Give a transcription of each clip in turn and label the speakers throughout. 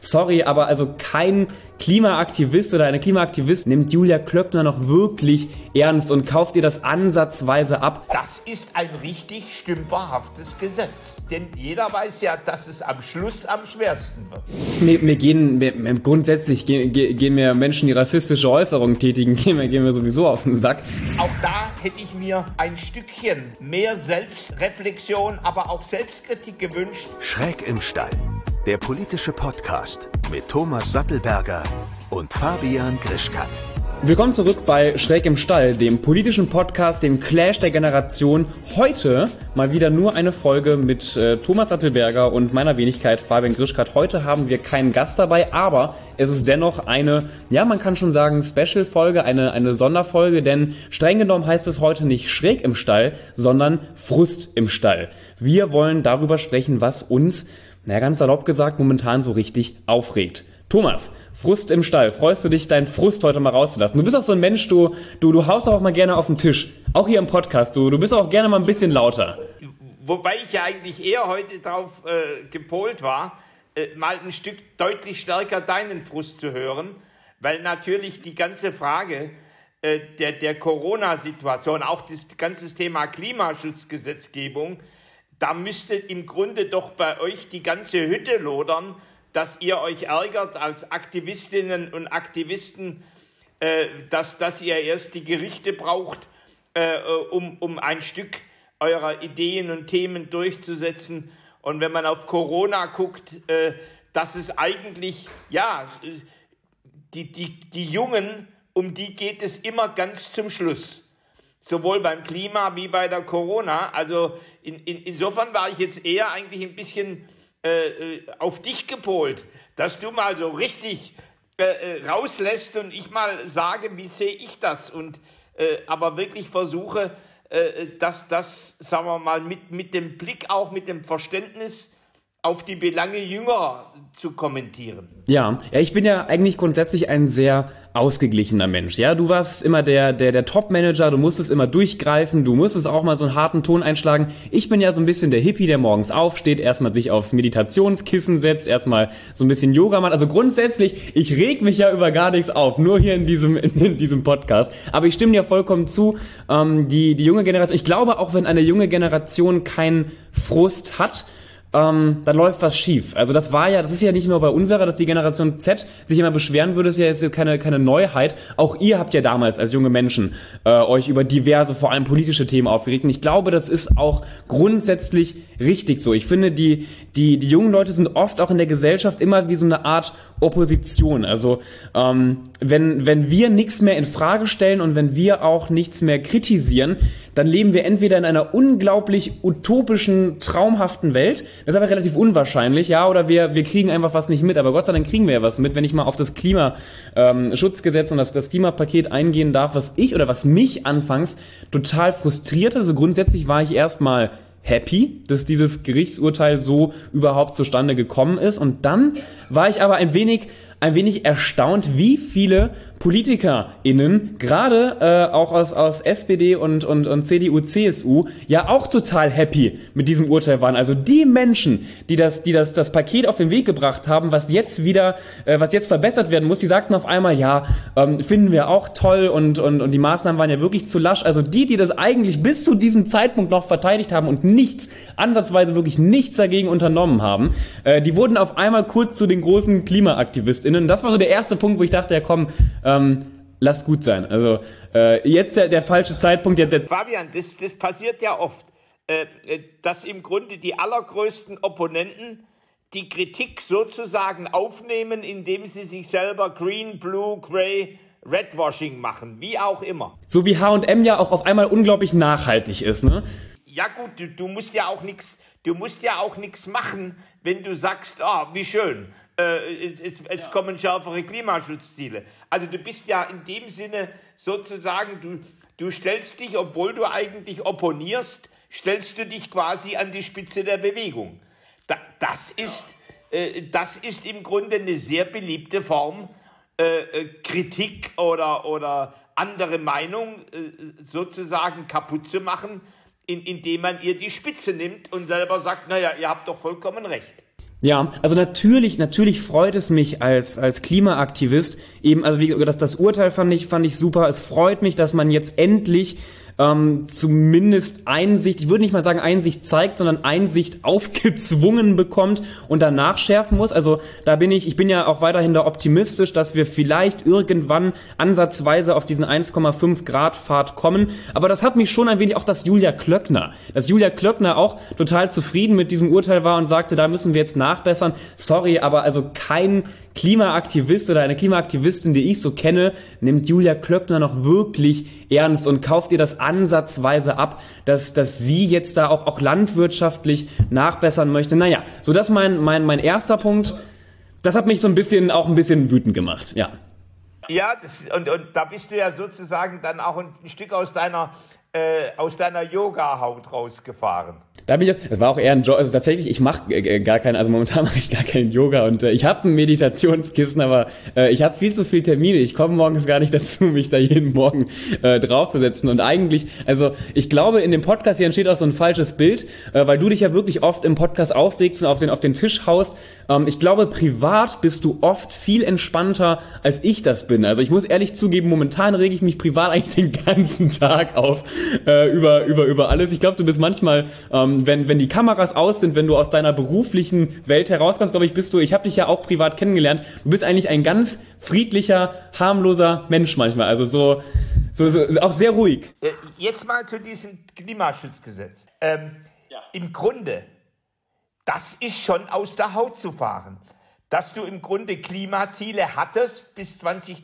Speaker 1: sorry, aber also kein Klimaaktivist oder eine Klimaaktivist nimmt Julia Klöckner noch wirklich ernst und kauft ihr das ansatzweise ab.
Speaker 2: Das ist ein richtig stümperhaftes Gesetz. Denn jeder weiß ja, dass es am Schluss am schwersten wird.
Speaker 1: Grundsätzlich gehen mir Menschen, die rassistische Äußerungen tätigen, gehen mir sowieso auf den Sack.
Speaker 2: Auch da hätte ich mir ein Stückchen mehr Selbstreflexion, aber auch Selbstkritik gewünscht.
Speaker 3: Schräg im Stall, der politische Podcast mit Thomas Sattelberger und Fabian Grischkat.
Speaker 1: Willkommen zurück bei Schräg im Stall, dem politischen Podcast, dem Clash der Generation. Heute mal wieder nur eine Folge mit Thomas Sattelberger und meiner Wenigkeit Fabian Grischkat. Heute haben wir keinen Gast dabei, aber es ist dennoch eine, ja man kann schon sagen, Special-Folge, eine Sonderfolge, denn streng genommen heißt es heute nicht Schräg im Stall, sondern Frust im Stall. Wir wollen darüber sprechen, was uns, ganz salopp gesagt, momentan so richtig aufregt. Thomas, Frust im Stall. Freust du dich, deinen Frust heute mal rauszulassen? Du bist auch so ein Mensch, du haust auch mal gerne auf den Tisch. Auch hier im Podcast. Du bist auch gerne mal ein bisschen lauter.
Speaker 2: Wobei ich ja eigentlich eher heute drauf gepolt war, mal ein Stück deutlich stärker deinen Frust zu hören. Weil natürlich die ganze Frage der Corona-Situation, auch das ganze Thema Klimaschutzgesetzgebung, da müsste im Grunde doch bei euch die ganze Hütte lodern, dass ihr euch ärgert als Aktivistinnen und Aktivisten, dass ihr erst die Gerichte braucht, um ein Stück eurer Ideen und Themen durchzusetzen. Und wenn man auf Corona guckt, dass es eigentlich, die Jungen, um die geht es immer ganz zum Schluss. Sowohl beim Klima wie bei der Corona. Also insofern war ich jetzt eher eigentlich ein bisschen auf dich gepolt, dass du mal so richtig rauslässt und ich mal sage, wie sehe ich das und aber wirklich versuche, dass das, sagen wir mal, mit dem Blick auch, mit dem Verständnis auf die Belange Jüngerer zu kommentieren.
Speaker 1: Ja, ich bin ja eigentlich grundsätzlich ein sehr ausgeglichener Mensch. Ja, du warst immer der Top-Manager, du musstest immer durchgreifen, du musstest auch mal so einen harten Ton einschlagen. Ich bin ja so ein bisschen der Hippie, der morgens aufsteht, erstmal sich aufs Meditationskissen setzt, erstmal so ein bisschen Yoga macht. Also grundsätzlich, ich reg mich ja über gar nichts auf, nur hier in diesem Podcast. Aber ich stimme dir vollkommen zu, die junge Generation, ich glaube auch, wenn eine junge Generation keinen Frust hat, dann läuft was schief. Also das ist ja nicht nur bei unserer, dass die Generation Z sich immer beschweren würde, ist ja jetzt keine Neuheit. Auch ihr habt ja damals als junge Menschen euch über diverse, vor allem politische Themen aufgeregt. Und ich glaube, das ist auch grundsätzlich richtig so. Ich finde, die jungen Leute sind oft auch in der Gesellschaft immer wie so eine Art Opposition. Also wenn wir nichts mehr in Frage stellen und wenn wir auch nichts mehr kritisieren, dann leben wir entweder in einer unglaublich utopischen, traumhaften Welt, das ist aber relativ unwahrscheinlich, ja, oder wir kriegen einfach was nicht mit, aber Gott sei Dank kriegen wir ja was mit, wenn ich mal auf das Klimaschutzgesetz und das Klimapaket eingehen darf, was mich anfangs total frustriert, also grundsätzlich war ich erstmal happy, dass dieses Gerichtsurteil so überhaupt zustande gekommen ist und dann war ich aber ein wenig erstaunt, wie viele PolitikerInnen, gerade auch aus SPD und CDU, CSU, ja auch total happy mit diesem Urteil waren. Also die Menschen, die das Paket auf den Weg gebracht haben, was jetzt verbessert werden muss, die sagten auf einmal, finden wir auch toll und die Maßnahmen waren ja wirklich zu lasch. Also die das eigentlich bis zu diesem Zeitpunkt noch verteidigt haben und ansatzweise wirklich nichts dagegen unternommen haben, die wurden auf einmal kurz zu den großen KlimaaktivistInnen. Das war so der erste Punkt, wo ich dachte, ja komm, lass gut sein. Also jetzt der falsche Zeitpunkt.
Speaker 2: Fabian, das passiert ja oft, dass im Grunde die allergrößten Opponenten die Kritik sozusagen aufnehmen, indem sie sich selber green, blue, grey, redwashing machen, wie auch immer.
Speaker 1: So wie H&M ja auch auf einmal unglaublich nachhaltig ist, ne?
Speaker 2: Ja gut, du musst ja auch nichts machen, wenn du sagst, wie schön. Jetzt kommen schärfere Klimaschutzziele. Also du bist ja in dem Sinne sozusagen, du stellst dich, obwohl du eigentlich opponierst, stellst du dich quasi an die Spitze der Bewegung. Das ist im Grunde eine sehr beliebte Form, Kritik oder andere Meinung sozusagen kaputt zu machen, indem man ihr die Spitze nimmt und selber sagt, naja, ihr habt doch vollkommen recht.
Speaker 1: Ja, also natürlich freut es mich als Klimaaktivist eben, also das Urteil fand ich super. Es freut mich, dass man jetzt endlich zumindest Einsicht, ich würde nicht mal sagen Einsicht zeigt, sondern Einsicht aufgezwungen bekommt und danach schärfen muss. Also ich bin ja auch weiterhin da optimistisch, dass wir vielleicht irgendwann ansatzweise auf diesen 1,5 Grad Pfad kommen. Aber das hat mich schon ein wenig auch, dass Julia Klöckner auch total zufrieden mit diesem Urteil war und sagte, da müssen wir jetzt nachbessern. Sorry, aber also kein Klimaaktivist oder eine Klimaaktivistin, die ich so kenne, nimmt Julia Klöckner noch wirklich ernst und kauft ihr das ansatzweise ab, dass sie jetzt da auch landwirtschaftlich nachbessern möchte. Naja, so das mein erster Punkt. Das hat mich so ein bisschen wütend gemacht, ja.
Speaker 2: Ja, und da bist du ja sozusagen dann auch ein Stück aus deiner Yoga-Haut rausgefahren.
Speaker 1: Es war auch eher ein Job, also tatsächlich, ich mache momentan mache ich gar keinen Yoga und ich habe ein Meditationskissen, aber ich habe viel zu viele Termine, ich komme morgens gar nicht dazu, mich da jeden Morgen draufzusetzen und eigentlich, also ich glaube, in dem Podcast hier entsteht auch so ein falsches Bild, weil du dich ja wirklich oft im Podcast aufregst und auf den Tisch haust. Ich glaube, privat bist du oft viel entspannter, als ich das bin. Also ich muss ehrlich zugeben, momentan rege ich mich privat eigentlich den ganzen Tag auf über alles. Ich glaube, du bist manchmal, wenn die Kameras aus sind, wenn du aus deiner beruflichen Welt herauskommst, glaube ich, ich habe dich ja auch privat kennengelernt, du bist eigentlich ein ganz friedlicher, harmloser Mensch manchmal. Also so auch sehr ruhig.
Speaker 2: Jetzt mal zu diesem Klimaschutzgesetz. Im Grunde, das ist schon aus der Haut zu fahren. Dass du im Grunde Klimaziele hattest bis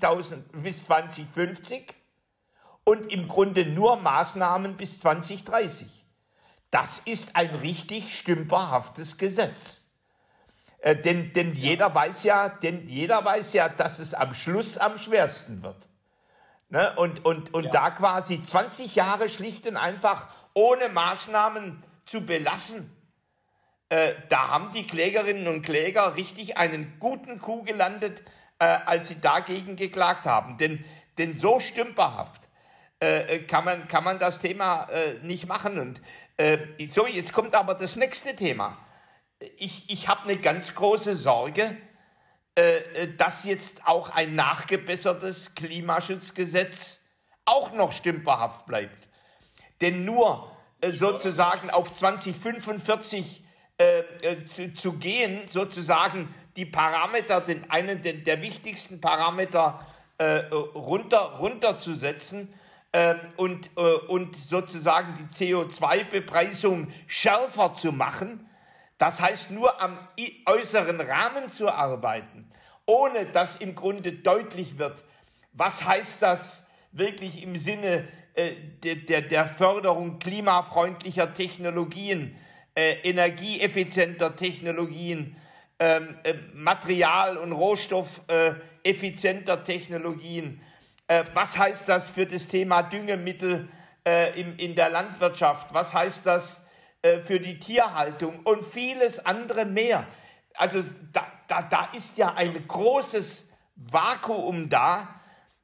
Speaker 2: 2050 und im Grunde nur Maßnahmen bis 2030. Das ist ein richtig stümperhaftes Gesetz. Denn jeder weiß ja, dass es am Schluss am schwersten wird. Ne? Und da quasi 20 Jahre schlicht und einfach ohne Maßnahmen zu belassen, da haben die Klägerinnen und Kläger richtig einen guten Coup gelandet, als sie dagegen geklagt haben. Denn so stümperhaft kann man das Thema nicht machen. Und so, jetzt kommt aber das nächste Thema. Ich habe eine ganz große Sorge, dass jetzt auch ein nachgebessertes Klimaschutzgesetz auch noch stümperhaft bleibt. Denn nur sozusagen auf 2045 zu gehen, sozusagen die Parameter, einen der wichtigsten Parameter runterzusetzen und sozusagen die CO2-Bepreisung schärfer zu machen. Das heißt, nur am äußeren Rahmen zu arbeiten, ohne dass im Grunde deutlich wird, was heißt das wirklich im Sinne der Förderung klimafreundlicher Technologien, energieeffizienter Technologien, Material- und Rohstoffeffizienter Technologien. Was heißt das für das Thema Düngemittel in der Landwirtschaft? Was heißt das für die Tierhaltung und vieles andere mehr? Also da ist ja ein großes Vakuum da,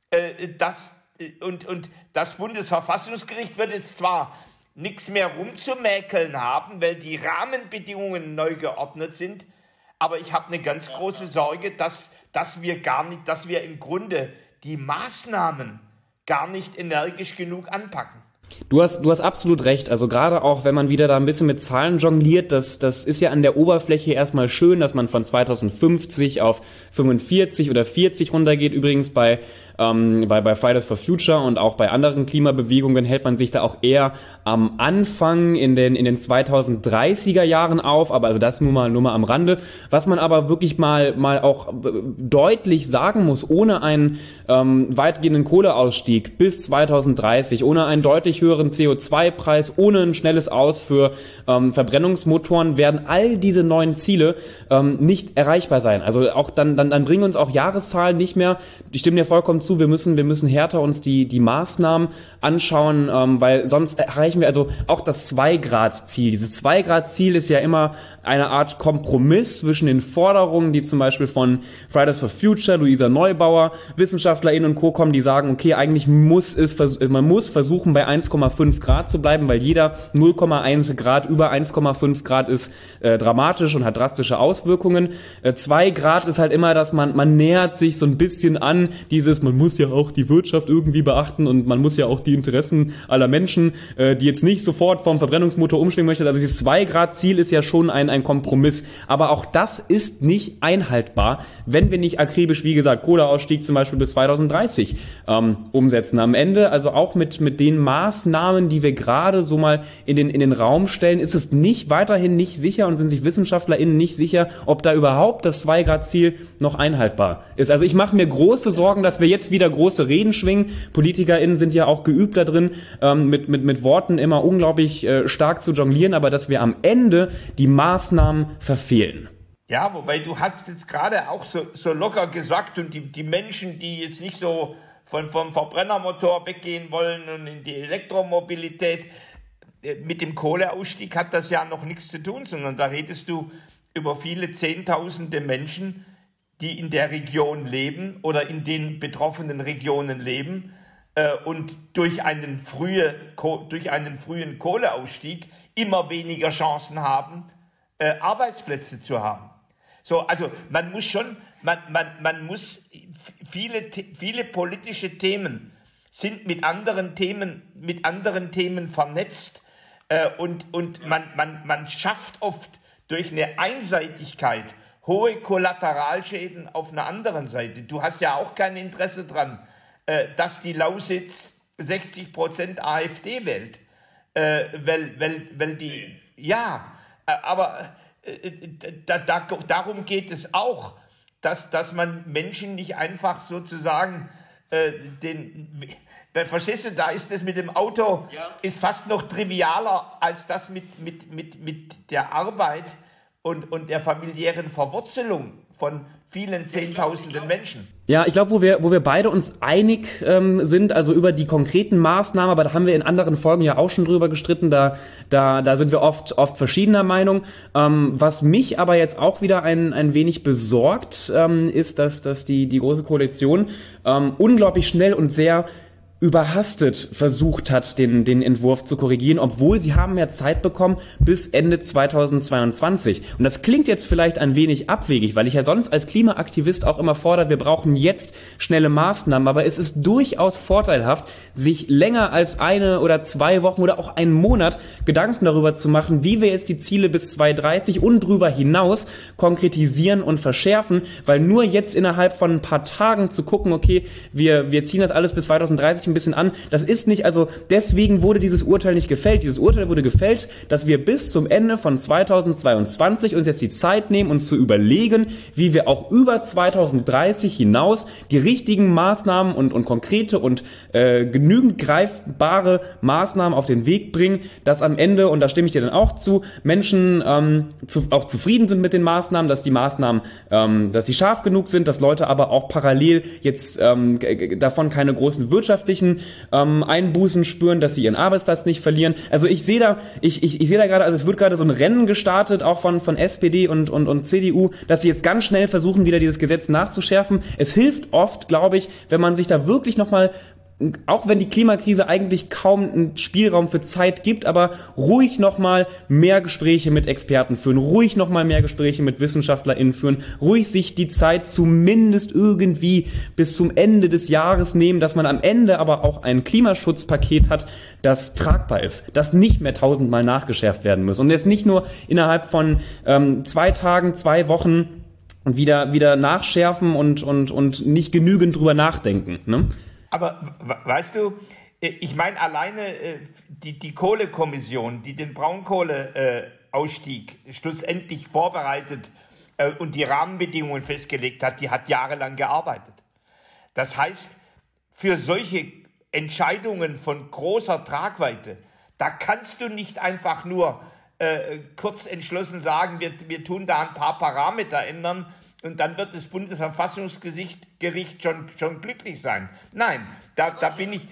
Speaker 2: und das Bundesverfassungsgericht wird jetzt zwar nichts mehr rumzumäkeln haben, weil die Rahmenbedingungen neu geordnet sind, aber ich habe eine ganz große Sorge, dass wir im Grunde die Maßnahmen gar nicht energisch genug anpacken.
Speaker 1: Du hast absolut recht. Also gerade auch, wenn man wieder da ein bisschen mit Zahlen jongliert, das ist ja an der Oberfläche erstmal schön, dass man von 2050 auf 45 oder 40 runtergeht. Übrigens bei Fridays for Future und auch bei anderen Klimabewegungen hält man sich da auch eher am Anfang in den 2030er Jahren auf, aber also das nur mal am Rande. Was man aber wirklich mal auch deutlich sagen muss, ohne einen weitgehenden Kohleausstieg bis 2030, ohne einen deutlich höheren CO2-Preis, ohne ein schnelles Aus für Verbrennungsmotoren werden all diese neuen Ziele nicht erreichbar sein. Also auch dann bringen uns auch Jahreszahlen nicht mehr. Ich stimme dir vollkommen zu, zu, wir müssen härter uns die Maßnahmen anschauen, weil sonst erreichen wir also auch das 2-Grad-Ziel. Dieses 2-Grad-Ziel ist ja immer eine Art Kompromiss zwischen den Forderungen, die zum Beispiel von Fridays for Future, Luisa Neubauer, WissenschaftlerInnen und Co. kommen, die sagen, okay, eigentlich man muss versuchen, bei 1,5 Grad zu bleiben, weil jeder 0,1 Grad über 1,5 Grad ist dramatisch und hat drastische Auswirkungen. 2 Grad ist halt immer, dass man nähert sich so ein bisschen an man muss ja auch die Wirtschaft irgendwie beachten und man muss ja auch die Interessen aller Menschen, die jetzt nicht sofort vom Verbrennungsmotor umschwingen möchten. Also dieses 2-Grad-Ziel ist ja schon ein Kompromiss. Aber auch das ist nicht einhaltbar, wenn wir nicht akribisch, wie gesagt, Kohleausstieg zum Beispiel bis 2030 umsetzen. Am Ende, also auch mit den Maßnahmen, die wir gerade so mal in den Raum stellen, ist es weiterhin nicht sicher und sind sich WissenschaftlerInnen nicht sicher, ob da überhaupt das 2-Grad-Ziel noch einhaltbar ist. Also ich mache mir große Sorgen, dass wir jetzt wieder große Reden schwingen. PolitikerInnen sind ja auch geübt da drin, mit Worten immer unglaublich stark zu jonglieren, aber dass wir am Ende die Maßnahmen verfehlen.
Speaker 2: Ja, wobei du hast jetzt gerade auch so locker gesagt und die Menschen, die jetzt nicht so vom Verbrennermotor weggehen wollen und in die Elektromobilität, mit dem Kohleausstieg hat das ja noch nichts zu tun, sondern da redest du über viele Zehntausende Menschen, die in der Region leben oder in den betroffenen Regionen leben und durch einen frühen Kohleausstieg immer weniger Chancen haben, Arbeitsplätze zu haben. So, also man muss viele politische Themen sind mit anderen Themen vernetzt und man schafft oft durch eine Einseitigkeit hohe Kollateralschäden auf einer anderen Seite. Du hast ja auch kein Interesse dran, dass die Lausitz 60% AfD wählt, weil die, ja, aber darum geht es auch, dass man Menschen nicht einfach sozusagen verstehst du, da ist das mit dem Auto ist fast noch trivialer als das mit der Arbeit und der familiären Verwurzelung von vielen Zehntausenden Menschen.
Speaker 1: Ja, ich glaube, wo wir beide uns einig sind, also über die konkreten Maßnahmen, aber da haben wir in anderen Folgen ja auch schon drüber gestritten, da sind wir oft verschiedener Meinung. Was mich aber jetzt auch wieder ein wenig besorgt, ist, dass die Große Koalition unglaublich schnell und sehr überhastet versucht hat, den Entwurf zu korrigieren, obwohl sie haben ja Zeit bekommen bis Ende 2022. Und das klingt jetzt vielleicht ein wenig abwegig, weil ich ja sonst als Klimaaktivist auch immer fordere, wir brauchen jetzt schnelle Maßnahmen, aber es ist durchaus vorteilhaft, sich länger als 1 oder 2 Wochen oder auch einen Monat Gedanken darüber zu machen, wie wir jetzt die Ziele bis 2030 und drüber hinaus konkretisieren und verschärfen, weil nur jetzt innerhalb von ein paar Tagen zu gucken, okay, wir ziehen das alles bis 2030 ein bisschen an. Das ist nicht, also deswegen wurde dieses Urteil nicht gefällt. Dieses Urteil wurde gefällt, dass wir bis zum Ende von 2022 uns jetzt die Zeit nehmen, uns zu überlegen, wie wir auch über 2030 hinaus die richtigen Maßnahmen und konkrete und genügend greifbare Maßnahmen auf den Weg bringen, dass am Ende, und da stimme ich dir dann auch zu, Menschen auch zufrieden sind mit den Maßnahmen, dass die Maßnahmen, dass sie scharf genug sind, dass Leute aber auch parallel jetzt davon keine großen wirtschaftlichen Einbußen spüren, dass sie ihren Arbeitsplatz nicht verlieren. Also ich sehe da gerade, also es wird gerade so ein Rennen gestartet, auch von SPD und CDU, dass sie jetzt ganz schnell versuchen, wieder dieses Gesetz nachzuschärfen. Es hilft oft, glaube ich, wenn man sich da wirklich nochmal, auch wenn die Klimakrise eigentlich kaum einen Spielraum für Zeit gibt, aber ruhig nochmal mehr Gespräche mit Experten führen, ruhig nochmal mehr Gespräche mit WissenschaftlerInnen führen, ruhig sich die Zeit zumindest irgendwie bis zum Ende des Jahres nehmen, dass man am Ende aber auch ein Klimaschutzpaket hat, das tragbar ist, das nicht mehr 1000-mal nachgeschärft werden muss und jetzt nicht nur innerhalb von 2 Tagen, 2 Wochen und wieder nachschärfen und nicht genügend drüber nachdenken, ne?
Speaker 2: Aber weißt du, ich meine alleine die Kohlekommission, die den Braunkohleausstieg schlussendlich vorbereitet und die Rahmenbedingungen festgelegt hat, die hat jahrelang gearbeitet. Das heißt, für solche Entscheidungen von großer Tragweite, da kannst du nicht einfach nur kurz entschlossen sagen, wir tun da ein paar Parameter ändern und dann wird das Bundesverfassungsgericht schon glücklich sein. Nein, da bin ich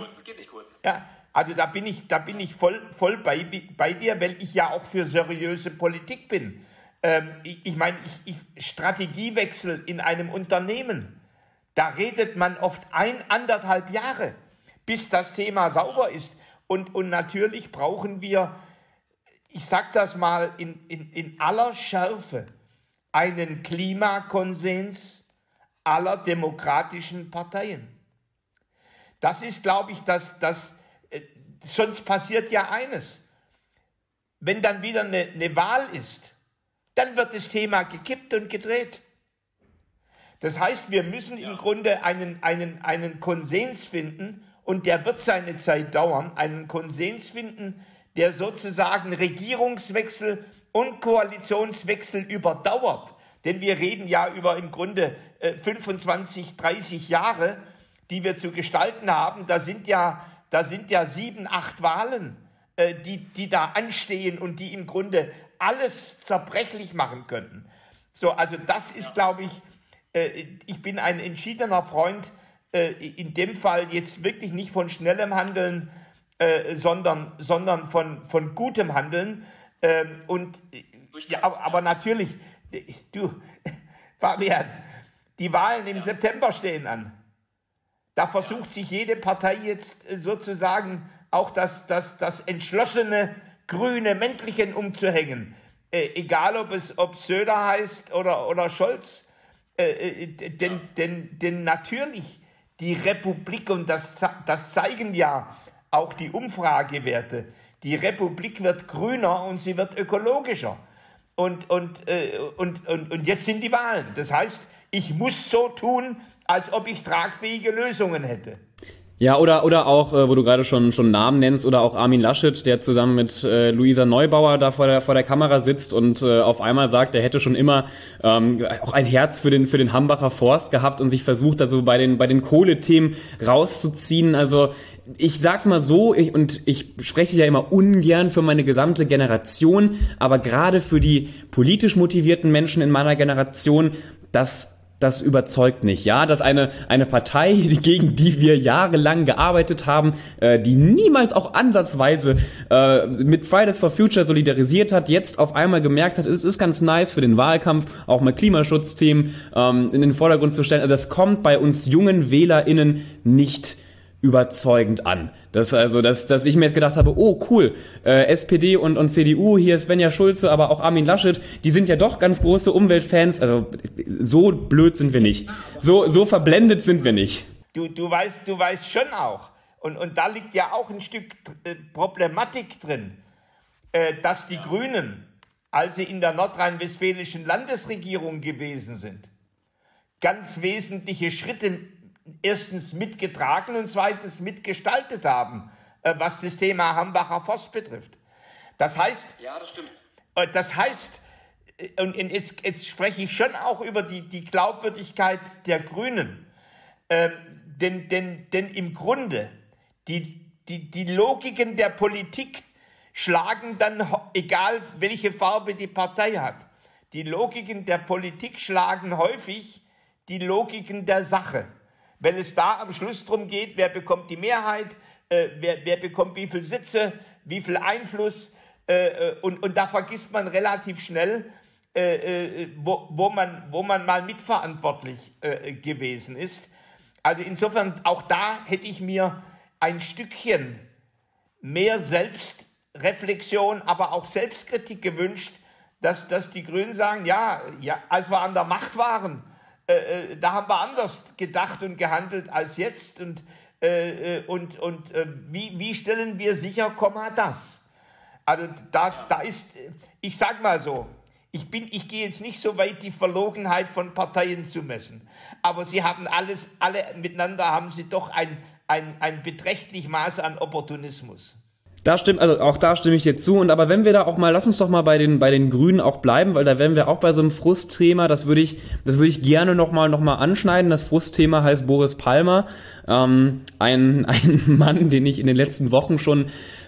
Speaker 2: voll bei dir, weil ich ja auch für seriöse Politik bin. Ich meine, Strategiewechsel in einem Unternehmen, da redet man oft 1,5 Jahre, bis das Thema sauber ist. Und natürlich brauchen wir, ich sage das mal in aller Schärfe, einen Klimakonsens aller demokratischen Parteien. Das ist, glaube ich, sonst passiert ja eines. Wenn dann wieder eine Wahl ist, dann wird das Thema gekippt und gedreht. Das heißt, wir müssen im Grunde einen Konsens finden, und der wird seine Zeit dauern, einen Konsens finden, der sozusagen Regierungswechsel und Koalitionswechsel überdauert. Denn wir reden ja über im Grunde 25, 30 Jahre, die wir zu gestalten haben. Da sind ja 7, 8 Wahlen, die da anstehen und die im Grunde alles zerbrechlich machen könnten. So, also das ist, glaube ich, ich bin ein entschiedener Freund, in dem Fall jetzt wirklich nicht von schnellem Handeln, sondern von gutem Handeln. Aber natürlich, du, Fabian, die Wahlen im September stehen an. Da versucht sich jede Partei jetzt sozusagen auch das entschlossene grüne Mäntelchen umzuhängen. Egal, ob Söder heißt oder Scholz. Denn natürlich die Republik, und das zeigen ja auch die Umfragewerte, die Republik wird grüner und sie wird ökologischer. Und jetzt sind die Wahlen. Das heißt, ich muss so tun, als ob ich tragfähige Lösungen hätte.
Speaker 1: Ja, oder auch, wo du gerade schon Namen nennst, oder auch Armin Laschet, der zusammen mit Luisa Neubauer da vor der Kamera sitzt und auf einmal sagt, er hätte schon immer auch ein Herz für den Hambacher Forst gehabt und sich versucht, also bei den Kohlethemen rauszuziehen. Also ich sag's mal so, ich spreche ja immer ungern für meine gesamte Generation, aber gerade für die politisch motivierten Menschen in meiner Generation, das überzeugt nicht, ja, dass eine Partei, gegen die wir jahrelang gearbeitet haben, die niemals auch ansatzweise mit Fridays for Future solidarisiert hat, jetzt auf einmal gemerkt hat, es ist ganz nice für den Wahlkampf, auch mal Klimaschutzthemen in den Vordergrund zu stellen. Also das kommt bei uns jungen WählerInnen nicht überzeugend an. Dass ich mir jetzt gedacht habe, oh cool, SPD und CDU, hier Svenja Schulze, aber auch Armin Laschet, die sind ja doch ganz große Umweltfans, also so blöd sind wir nicht. So verblendet sind wir nicht.
Speaker 2: Du weißt schon auch, und da liegt ja auch ein Stück Problematik drin, dass die Grünen, als sie in der nordrhein-westfälischen Landesregierung gewesen sind, ganz wesentliche Schritte erstens mitgetragen und zweitens mitgestaltet haben, was das Thema Hambacher Forst betrifft. Das heißt, ja, das stimmt. Das heißt, und jetzt spreche ich schon auch über die Glaubwürdigkeit der Grünen, denn im Grunde die Logiken der Politik schlagen dann, egal welche Farbe die Partei hat, die Logiken der Politik schlagen häufig die Logiken der Sache. Wenn es da am Schluss darum geht, wer bekommt die Mehrheit, wer bekommt wie viele Sitze, wie viel Einfluss, und da vergisst man relativ schnell, wo man mal mitverantwortlich gewesen ist. Also insofern, auch da hätte ich mir ein Stückchen mehr Selbstreflexion, aber auch Selbstkritik gewünscht, dass die Grünen sagen, ja, als wir an der Macht waren, da haben wir anders gedacht und gehandelt als jetzt. Und wie stellen wir sicher, das? Also da ist, ich sag mal so, ich gehe jetzt nicht so weit, die Verlogenheit von Parteien zu messen. Aber sie haben alle miteinander haben sie doch ein beträchtliches Maß an Opportunismus.
Speaker 1: Da stimmt, also auch da stimme ich dir zu. Und aber wenn wir da auch mal, lass uns doch mal bei den Grünen auch bleiben, weil da wären wir auch bei so einem Frustthema. Das würde ich gerne noch mal anschneiden. Das Frustthema heißt Boris Palmer, ein Mann, den ich in den letzten Wochen schon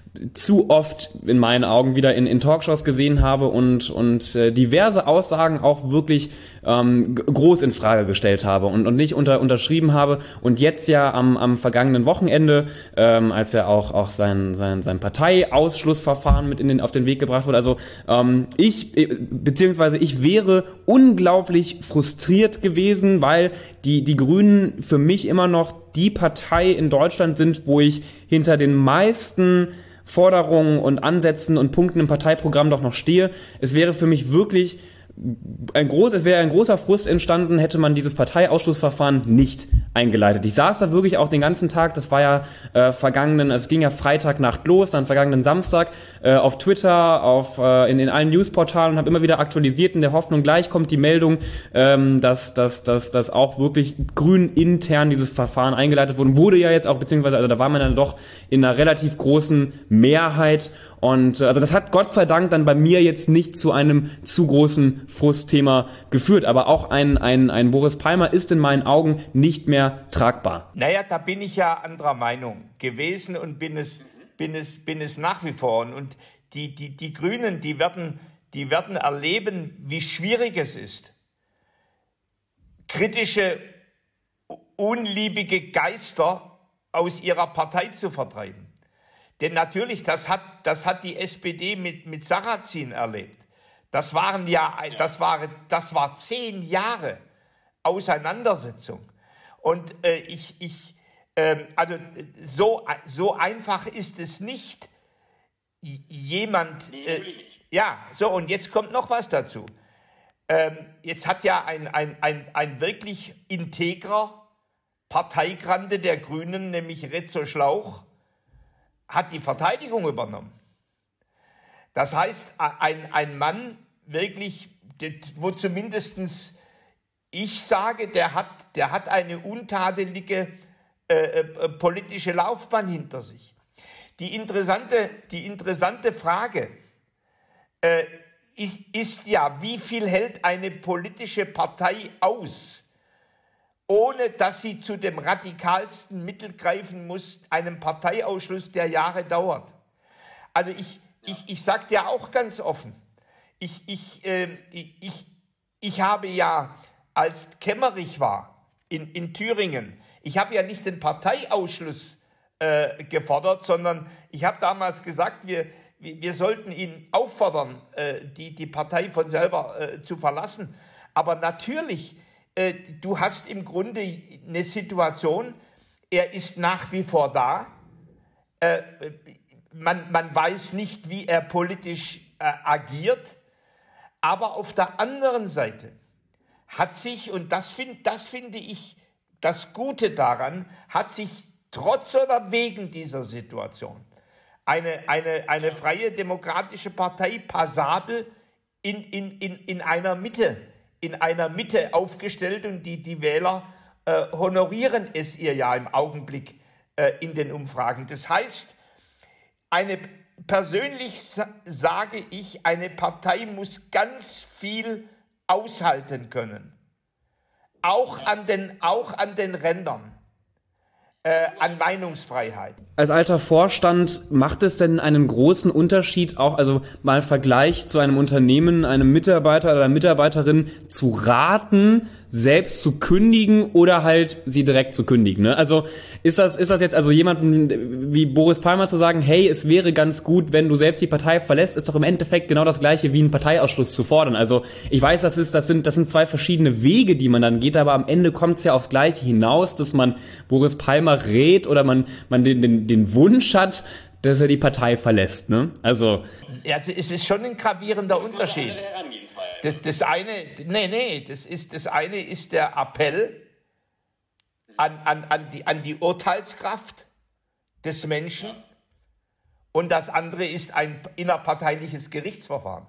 Speaker 1: zu oft in meinen Augen wieder in Talkshows gesehen habe und diverse Aussagen auch wirklich groß in Frage gestellt habe und nicht unterschrieben habe. Und jetzt ja am vergangenen Wochenende, als ja auch sein Parteiausschlussverfahren mit auf den Weg gebracht wurde. Also ich wäre unglaublich frustriert gewesen, weil die Grünen für mich immer noch die Partei in Deutschland sind, wo ich hinter den meisten Forderungen und Ansätzen und Punkten im Parteiprogramm doch noch stehe. Es wäre für mich wirklich ein großer Frust entstanden, hätte man dieses Parteiausschlussverfahren nicht eingeleitet. Ich saß da wirklich auch den ganzen Tag, das war ja es ging ja Freitagnacht los, dann vergangenen Samstag auf Twitter, in allen Newsportalen und habe immer wieder aktualisiert in der Hoffnung, gleich kommt die Meldung, dass auch wirklich grün intern dieses Verfahren eingeleitet wurde ja jetzt auch, beziehungsweise also da war man dann doch in einer relativ großen Mehrheit. Und also das hat Gott sei Dank dann bei mir jetzt nicht zu einem zu großen Frustthema geführt. Aber auch ein Boris Palmer ist in meinen Augen nicht mehr tragbar.
Speaker 2: Naja, da bin ich ja anderer Meinung gewesen und bin es nach wie vor. Und die Grünen, die werden erleben, wie schwierig es ist, kritische, unliebige Geister aus ihrer Partei zu vertreiben. Denn natürlich, das hat die SPD mit Sarrazin erlebt. Das war 10 Jahre Auseinandersetzung. Und so einfach ist es nicht, jemand. Und jetzt kommt noch was dazu. Jetzt hat ja ein wirklich integrer Parteigrande der Grünen, nämlich Rezo Schlauch, hat die Verteidigung übernommen. Das heißt, ein Mann wirklich, wo zumindest ich sage, der hat eine untadelige politische Laufbahn hinter sich. Die interessante Frage ist ja, wie viel hält eine politische Partei aus, ohne dass sie zu dem radikalsten Mittel greifen muss, einem Parteiausschluss, der Jahre dauert. Also ich sage dir auch ganz offen, ich habe ja, als Kemmerich war in Thüringen, ich habe ja nicht den Parteiausschluss gefordert, sondern ich habe damals gesagt, wir sollten ihn auffordern, die Partei von selber zu verlassen. Aber natürlich, du hast im Grunde eine Situation, er ist nach wie vor da, man weiß nicht, wie er politisch agiert, aber auf der anderen Seite hat sich, und das finde ich das Gute daran, hat sich trotz oder wegen dieser Situation eine freie demokratische Partei passabel in einer Mitte aufgestellt, und die Wähler honorieren es ihr ja im Augenblick in den Umfragen. Das heißt, persönlich sage ich, eine Partei muss ganz viel aushalten können. Auch an den Rändern. An Meinungsfreiheit.
Speaker 1: Als alter Vorstand, macht es denn einen großen Unterschied auch, also mal im Vergleich zu einem Unternehmen, einem Mitarbeiter oder einer Mitarbeiterin zu raten, selbst zu kündigen oder halt sie direkt zu kündigen, ne? Also ist das jetzt also jemanden wie Boris Palmer zu sagen, hey, es wäre ganz gut, wenn du selbst die Partei verlässt, ist doch im Endeffekt genau das Gleiche wie einen Parteiausschluss zu fordern. Also ich weiß, das sind zwei verschiedene Wege, die man dann geht, aber am Ende kommt es ja aufs Gleiche hinaus, dass man Boris Palmer rät oder man den Wunsch hat, dass er die Partei verlässt, ne? Also
Speaker 2: es ist schon ein gravierender Unterschied. Das eine ist der Appell an die Urteilskraft des Menschen, und das andere ist ein innerparteiliches Gerichtsverfahren.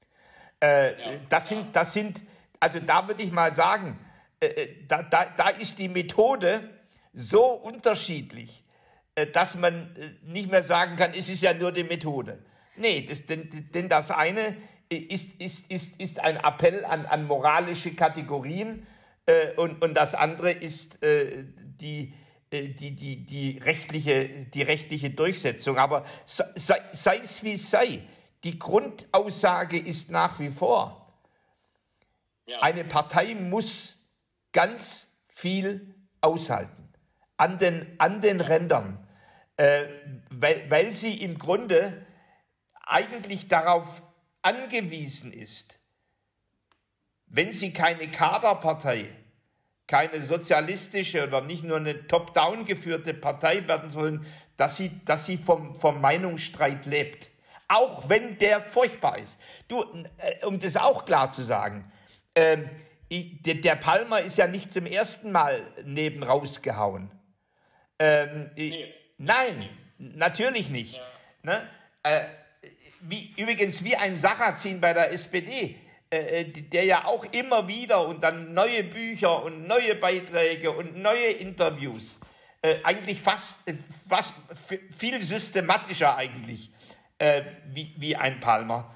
Speaker 2: Das sind, also da würde ich mal sagen, da ist die Methode so unterschiedlich, dass man nicht mehr sagen kann, es ist ja nur die Methode. Nee, denn das eine ist ein Appell an moralische Kategorien, und das andere ist die die rechtliche Durchsetzung. Aber sei es wie es sei, die Grundaussage ist nach wie vor, eine Partei muss ganz viel aushalten an den Rändern, weil sie im Grunde eigentlich darauf angewiesen ist, wenn sie keine Kaderpartei, keine sozialistische oder nicht nur eine top-down geführte Partei werden sollen, dass sie vom Meinungsstreit lebt. Auch wenn der furchtbar ist. Du, um das auch klar zu sagen, der Palmer ist ja nicht zum ersten Mal neben rausgehauen. Nee. Nein, natürlich nicht. Ja. Ne? Übrigens wie ein Sarrazin bei der SPD, der ja auch immer wieder und dann neue Bücher und neue Beiträge und neue Interviews, eigentlich fast viel systematischer eigentlich, wie ein Palmer.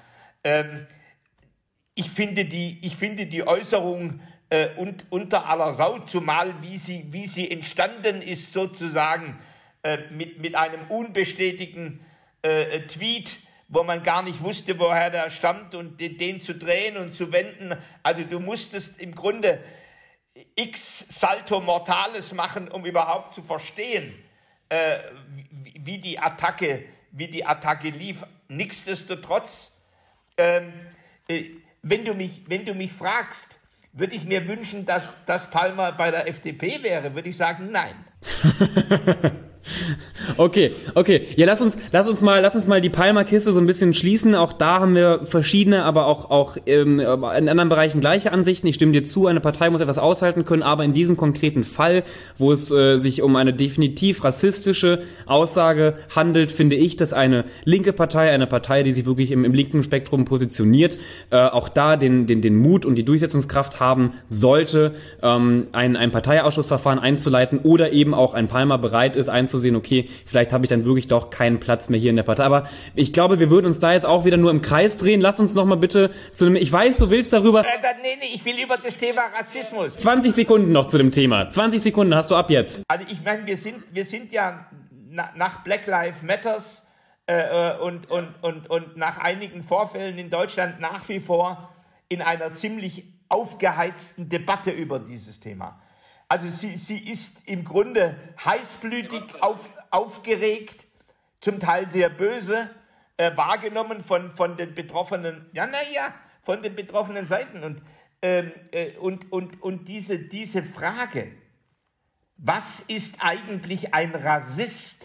Speaker 2: Ich finde die Äußerung unter aller Sau, zumal wie sie entstanden ist sozusagen mit einem unbestätigten Tweet, wo man gar nicht wusste, woher der stammt und den zu drehen und zu wenden. Also du musstest im Grunde x Salto Mortales machen, um überhaupt zu verstehen, wie die Attacke lief. Nichtsdestotrotz, wenn du mich fragst, würde ich mir wünschen, dass Palmer bei der FDP wäre, würde ich sagen, nein.
Speaker 1: Okay. Ja, lass uns mal die Palmer-Kiste so ein bisschen schließen. Auch da haben wir verschiedene, aber auch in anderen Bereichen gleiche Ansichten. Ich stimme dir zu, eine Partei muss etwas aushalten können, aber in diesem konkreten Fall, wo es sich um eine definitiv rassistische Aussage handelt, finde ich, dass eine linke Partei, eine Partei, die sich wirklich im linken Spektrum positioniert, auch da den Mut und die Durchsetzungskraft haben sollte, ein Parteiausschussverfahren einzuleiten oder eben auch ein Palmer bereit ist, einzusehen, okay, vielleicht habe ich dann wirklich doch keinen Platz mehr hier in der Partei. Aber ich glaube, wir würden uns da jetzt auch wieder nur im Kreis drehen. Lass uns noch mal bitte zu einem, ich weiß, du willst darüber...
Speaker 2: Nee, ich will über das Thema Rassismus.
Speaker 1: 20 Sekunden noch zu dem Thema. 20 Sekunden hast du ab jetzt.
Speaker 2: Also ich meine, wir sind ja nach Black Lives Matters und nach einigen Vorfällen in Deutschland nach wie vor in einer ziemlich aufgeheizten Debatte über dieses Thema. Also sie ist im Grunde heißblütig aufgeregt, zum Teil sehr böse, wahrgenommen von den betroffenen, von den betroffenen Seiten. Und diese Frage, was ist eigentlich ein Rassist?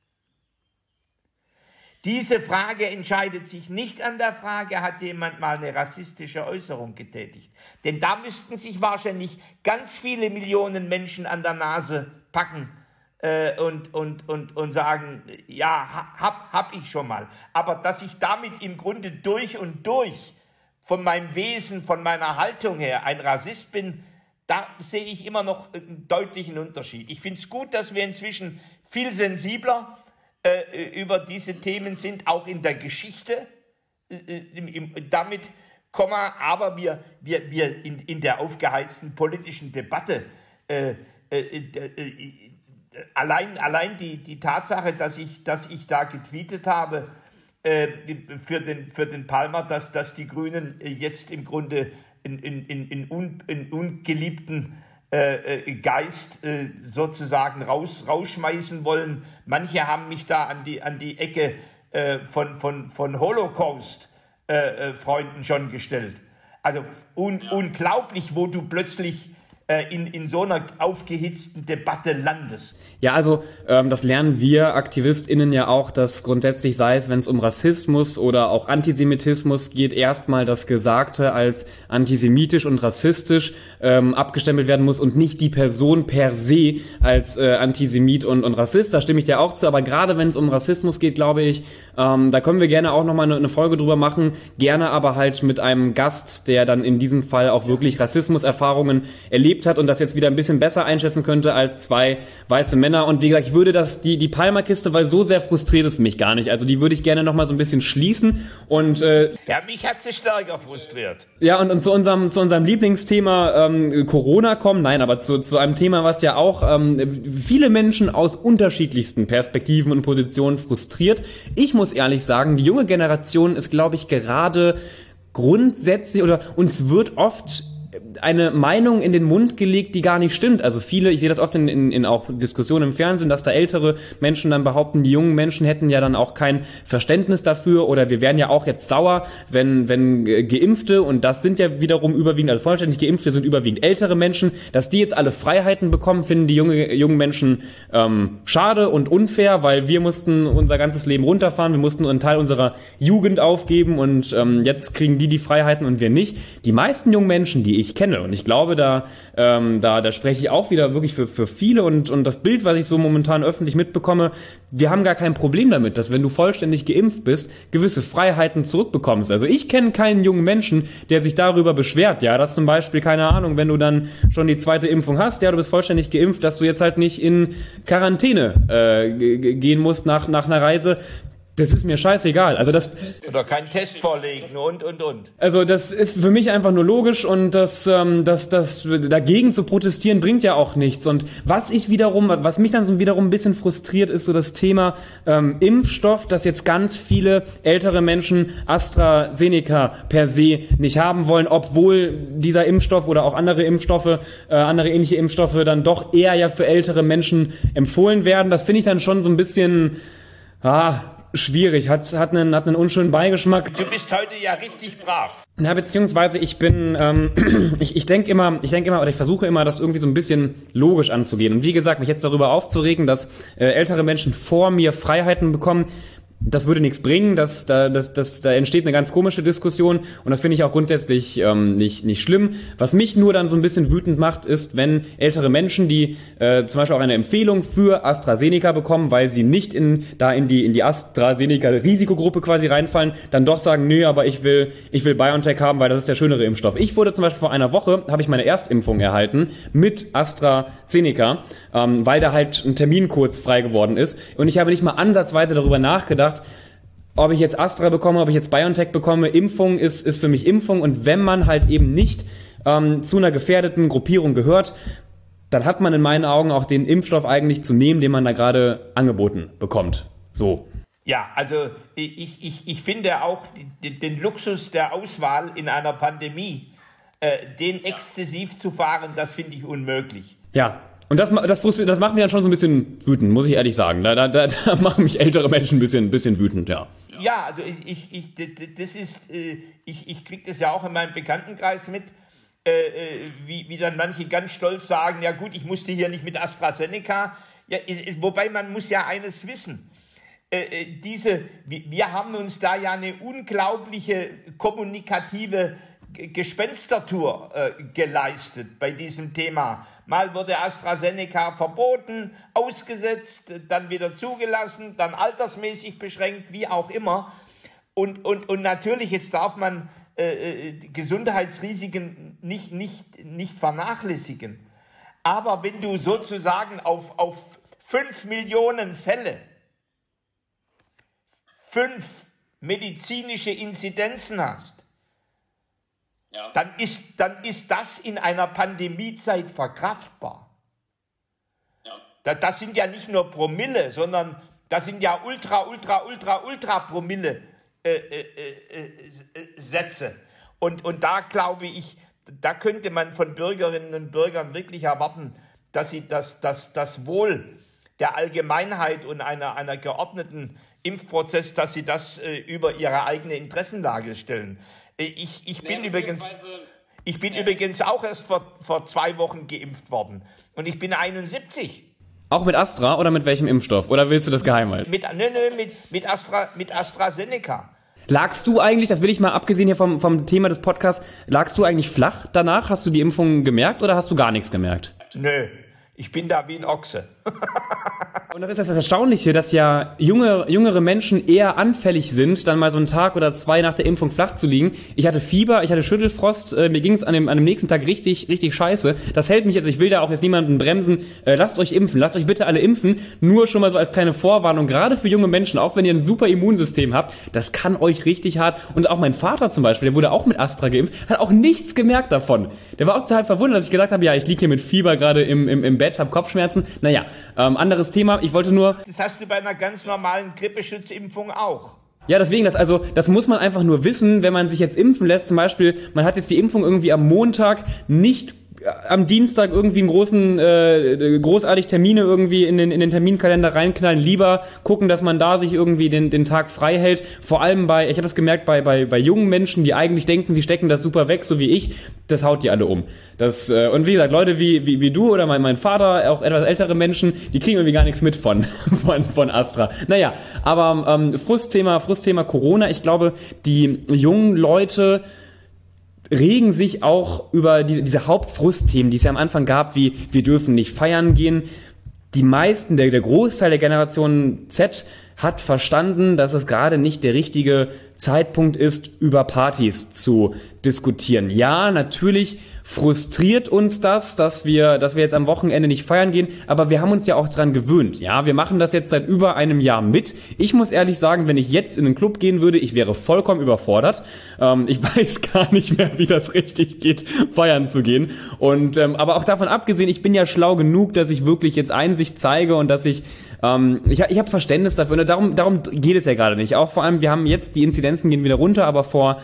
Speaker 2: Diese Frage entscheidet sich nicht an der Frage, hat jemand mal eine rassistische Äußerung getätigt? Denn da müssten sich wahrscheinlich ganz viele Millionen Menschen an der Nase packen und sagen, ja, hab ich schon mal. Aber dass ich damit im Grunde durch und durch von meinem Wesen, von meiner Haltung her ein Rassist bin, da sehe ich immer noch einen deutlichen Unterschied. Ich finde es gut, dass wir inzwischen viel sensibler über diese Themen sind, auch in der Geschichte. Damit aber wir in der aufgeheizten politischen Debatte allein die Tatsache, dass ich da getweetet habe für den Palmer, dass die Grünen jetzt im Grunde in ungeliebten Geist sozusagen rausschmeißen wollen. Manche haben mich da an die Ecke von Holocaust-Freunden schon gestellt. Also unglaublich, wo du plötzlich in so einer aufgehitzten Debatte landest.
Speaker 1: Ja, also das lernen wir AktivistInnen ja auch, dass grundsätzlich, sei es, wenn es um Rassismus oder auch Antisemitismus geht, erstmal das Gesagte als antisemitisch und rassistisch abgestempelt werden muss und nicht die Person per se als Antisemit und Rassist. Da stimme ich dir auch zu, aber gerade wenn es um Rassismus geht, glaube ich, da können wir gerne auch nochmal eine Folge drüber machen, gerne aber halt mit einem Gast, der dann in diesem Fall auch wirklich Rassismuserfahrungen erlebt gelebt hat und das jetzt wieder ein bisschen besser einschätzen könnte als zwei weiße Männer. Und wie gesagt, ich würde die Palmer-Kiste, weil so sehr frustriert es mich gar nicht. Also die würde ich gerne nochmal so ein bisschen schließen. Und
Speaker 2: ja, mich hat sie stärker frustriert.
Speaker 1: Ja, und zu unserem Lieblingsthema Corona kommen. Nein, aber zu einem Thema, was ja auch viele Menschen aus unterschiedlichsten Perspektiven und Positionen frustriert. Ich muss ehrlich sagen, die junge Generation ist, glaube ich, gerade grundsätzlich oder uns wird oft eine Meinung in den Mund gelegt, die gar nicht stimmt. Also viele, ich sehe das oft in auch Diskussionen im Fernsehen, dass da ältere Menschen dann behaupten, die jungen Menschen hätten ja dann auch kein Verständnis dafür oder wir wären ja auch jetzt sauer, wenn Geimpfte, und das sind ja wiederum überwiegend, also vollständig Geimpfte sind überwiegend ältere Menschen, dass die jetzt alle Freiheiten bekommen, finden die jungen Menschen schade und unfair, weil wir mussten unser ganzes Leben runterfahren, wir mussten einen Teil unserer Jugend aufgeben und jetzt kriegen die Freiheiten und wir nicht. Die meisten jungen Menschen, die ich kenne. Und ich glaube, da spreche ich auch wieder wirklich für viele und das Bild, was ich so momentan öffentlich mitbekomme, wir haben gar kein Problem damit, dass wenn du vollständig geimpft bist, gewisse Freiheiten zurückbekommst. Also ich kenne keinen jungen Menschen, der sich darüber beschwert, ja, dass zum Beispiel, keine Ahnung, wenn du dann schon die zweite Impfung hast, ja, du bist vollständig geimpft, dass du jetzt halt nicht in Quarantäne gehen musst nach einer Reise. Das ist mir scheißegal. Also
Speaker 2: oder keinen Test vorlegen und.
Speaker 1: Also das ist für mich einfach nur logisch und das dagegen zu protestieren bringt ja auch nichts. Und was mich dann so wiederum ein bisschen frustriert, ist so das Thema Impfstoff, dass jetzt ganz viele ältere Menschen AstraZeneca per se nicht haben wollen, obwohl dieser Impfstoff oder auch andere Impfstoffe, andere ähnliche Impfstoffe dann doch eher ja für ältere Menschen empfohlen werden. Das finde ich dann schon so ein bisschen schwierig, hat einen unschönen Beigeschmack.
Speaker 2: Du bist heute ja richtig brav.
Speaker 1: Ja, beziehungsweise ich bin, ich denke immer, oder ich versuche immer, das irgendwie so ein bisschen logisch anzugehen. Und wie gesagt, mich jetzt darüber aufzuregen, dass ältere Menschen vor mir Freiheiten bekommen, das würde nichts bringen, da entsteht eine ganz komische Diskussion und das finde ich auch grundsätzlich nicht schlimm. Was mich nur dann so ein bisschen wütend macht, ist, wenn ältere Menschen, die zum Beispiel auch eine Empfehlung für AstraZeneca bekommen, weil sie nicht in die AstraZeneca-Risikogruppe quasi reinfallen, dann doch sagen, nö, aber ich will BioNTech haben, weil das ist der schönere Impfstoff. Ich wurde zum Beispiel vor einer Woche, habe ich meine Erstimpfung erhalten mit AstraZeneca, weil da halt ein Termin kurz frei geworden ist und ich habe nicht mal ansatzweise darüber nachgedacht, ob ich jetzt Astra bekomme, ob ich jetzt BioNTech bekomme. Impfung ist für mich Impfung und wenn man halt eben nicht zu einer gefährdeten Gruppierung gehört, dann hat man in meinen Augen auch den Impfstoff eigentlich zu nehmen, den man da gerade angeboten bekommt. So.
Speaker 2: Ja, also ich finde auch den Luxus der Auswahl in einer Pandemie, den exzessiv zu fahren, das finde ich unmöglich.
Speaker 1: Ja. Und das macht mich dann schon so ein bisschen wütend, muss ich ehrlich sagen. Da machen mich ältere Menschen ein bisschen wütend, ja.
Speaker 2: Ja, also ich kriege das ja auch in meinem Bekanntenkreis mit, wie dann manche ganz stolz sagen, ja gut, ich musste hier nicht mit AstraZeneca. Ja, wobei man muss ja eines wissen. Wir haben uns da ja eine unglaubliche kommunikative Gespenstertour geleistet bei diesem Thema. Mal wurde AstraZeneca verboten, ausgesetzt, dann wieder zugelassen, dann altersmäßig beschränkt, wie auch immer. Und natürlich, jetzt darf man Gesundheitsrisiken nicht vernachlässigen. Aber wenn du sozusagen auf 5 Millionen Fälle 5 medizinische Inzidenzen hast, ja, dann ist das in einer Pandemiezeit verkraftbar. Ja. Das sind ja nicht nur Promille, sondern das sind ja ultra Promille Sätze. Und da glaube ich, da könnte man von Bürgerinnen und Bürgern wirklich erwarten, dass sie das Wohl der Allgemeinheit und einer geordneten Impfprozess, dass sie das über ihre eigene Interessenlage stellen. Ich bin übrigens auch erst vor 2 Wochen geimpft worden und ich bin 71.
Speaker 1: Auch mit Astra oder mit welchem Impfstoff? Oder willst du das geheim halten?
Speaker 2: Mit AstraZeneca.
Speaker 1: Lagst du eigentlich, das will ich mal abgesehen hier vom Thema des Podcasts, lagst du eigentlich flach danach? Hast du die Impfung gemerkt oder hast du gar nichts gemerkt?
Speaker 2: Nö. Ich bin da wie ein Ochse.
Speaker 1: Und das ist das Erstaunliche, dass ja jüngere Menschen eher anfällig sind, dann mal so einen Tag oder zwei nach der Impfung flach zu liegen. Ich hatte Fieber, ich hatte Schüttelfrost, mir ging es an dem nächsten Tag richtig scheiße. Das hält mich jetzt, ich will da auch jetzt niemanden bremsen, lasst euch impfen, lasst euch bitte alle impfen, nur schon mal so als kleine Vorwarnung, gerade für junge Menschen, auch wenn ihr ein super Immunsystem habt, das kann euch richtig hart. Und auch mein Vater zum Beispiel, der wurde auch mit Astra geimpft, hat auch nichts gemerkt davon. Der war auch total verwundert, dass ich gesagt habe, ja, ich liege hier mit Fieber gerade im Bett, habe Kopfschmerzen. Naja, anderes Thema. Ich wollte nur...
Speaker 2: Das hast du bei einer ganz normalen Grippeschutzimpfung auch.
Speaker 1: Ja, deswegen, das muss man einfach nur wissen, wenn man sich jetzt impfen lässt. Zum Beispiel, man hat jetzt die Impfung irgendwie am Montag, nicht am Dienstag irgendwie einen großartig Termine irgendwie in den Terminkalender reinknallen. Lieber gucken, dass man da sich irgendwie den Tag frei hält. Vor allem ich habe das gemerkt, bei jungen Menschen, die eigentlich denken, sie stecken das super weg, so wie ich, das haut die alle um. Und wie gesagt, Leute wie du oder mein Vater, auch etwas ältere Menschen, die kriegen irgendwie gar nichts mit von Astra. Naja, aber Frustthema Corona, ich glaube, die jungen Leute regen sich auch über diese Hauptfrustthemen, die es ja am Anfang gab, wie wir dürfen nicht feiern gehen. Die meisten, der Großteil der Generation Z hat verstanden, dass es gerade nicht der richtige Zeitpunkt ist, über Partys zu diskutieren. Ja, natürlich frustriert uns das, dass wir jetzt am Wochenende nicht feiern gehen, aber wir haben uns ja auch dran gewöhnt. Ja, wir machen das jetzt seit über einem Jahr mit. Ich muss ehrlich sagen, wenn ich jetzt in den Club gehen würde, ich wäre vollkommen überfordert. Ich weiß gar nicht mehr, wie das richtig geht, feiern zu gehen. Und aber auch davon abgesehen, ich bin ja schlau genug, dass ich wirklich jetzt Einsicht zeige und dass ich habe Verständnis dafür. Und darum geht es ja gerade nicht. Auch vor allem, wir haben jetzt, die Inzidenzen gehen wieder runter, aber vor